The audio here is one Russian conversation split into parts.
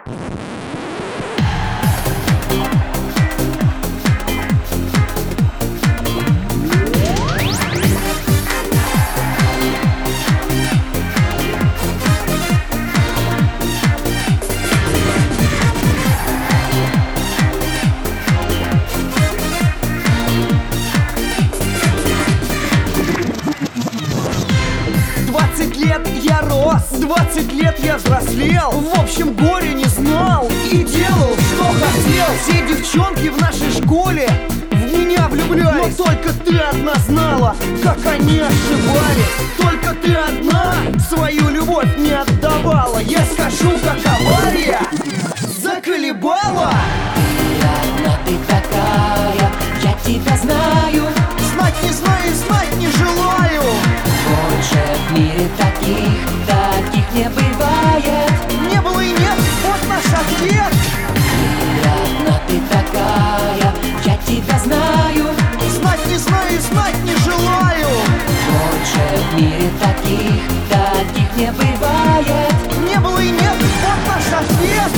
Я рос, 20 лет я взрослел. В общем, горе не знал и делал, что хотел. Все девчонки в нашей школе в меня влюблялись, но только ты одна знала, как они ошибались. Только ты одна свою любовь не отдавала. Я скажу, как авария заколебала. Ты одна, ты такая, я тебя знаю. Знать не знаю, знать не желаю. Больше в мире таких не бывает. Не было и нет, вот наш ответ. Ты одна, ты такая, я тебя знаю. Знать не знаю, знать не желаю. Больше в мире таких не бывает. Не было и нет, вот наш ответ.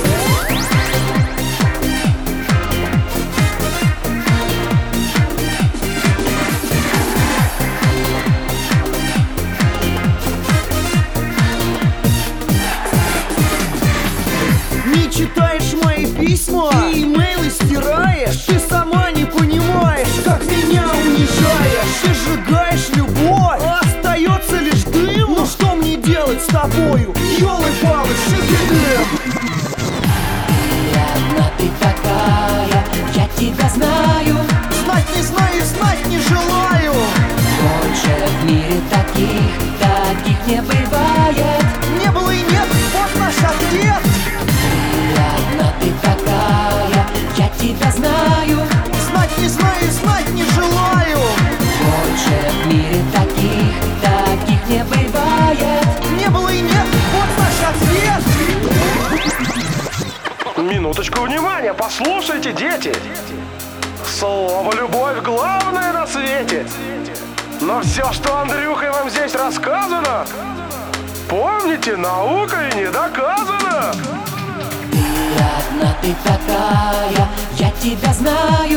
Читаешь мои письма и имейлы стираешь. Ты сама не понимаешь, как меня унижаешь. Ты сжигаешь любовь, а остается лишь дым. Ну что мне делать с тобою, ёлы-палы, шикидым? Ты одна, ты такая, я тебя знаю. Знать не знаю, знать не желаю. Больше в мире таких не бывает. Не было и нет, вот наш ответ. Ты такая, я тебя знаю. Знать не знаю, знать не желаю. Больше в мире таких не бывает. Не было и нет, вот наш ответ. Минуточку внимания, послушайте, дети. Слово «любовь» главное на свете. Но все, что Андрюхой вам здесь рассказано, помните, наукой не доказано. Ты одна, ты такая, я тебя знаю.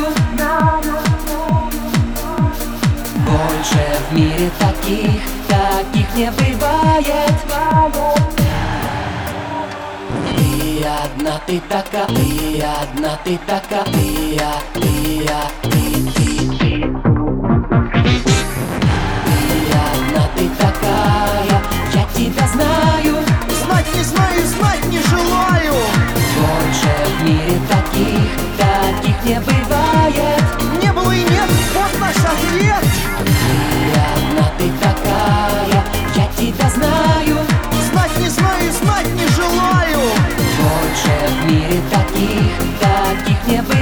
Больше в мире таких не бывает. Ты одна, ты такая, ты одна, ты такая, ты одна, ты такая, я тебя знаю. Знать не знаю, знать не желаю. Больше в мире таких не бывает. Не было и нет, вот наш ответ. Ты одна, ты такая, я тебя знаю. Знать не знаю, знать не желаю. Больше в мире таких не бывает.